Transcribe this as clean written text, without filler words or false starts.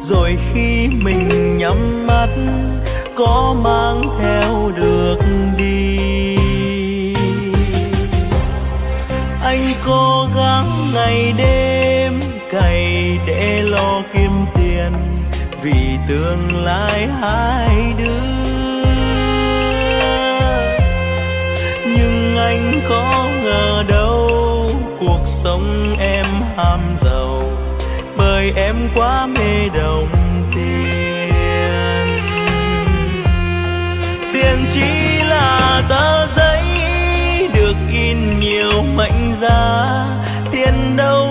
rồi khi mình nhắm mắt có mang theo được đi. Anh cố gắng ngày đêm cày để lo kiếm tiền vì tương lai hai đứa, nhưng anh có ngờ đâu cuộc sống em ham giàu bởi em quá mê đồng tiền. Tiền chỉ là tờ giấy được in nhiều mệnh giá, tiền đâu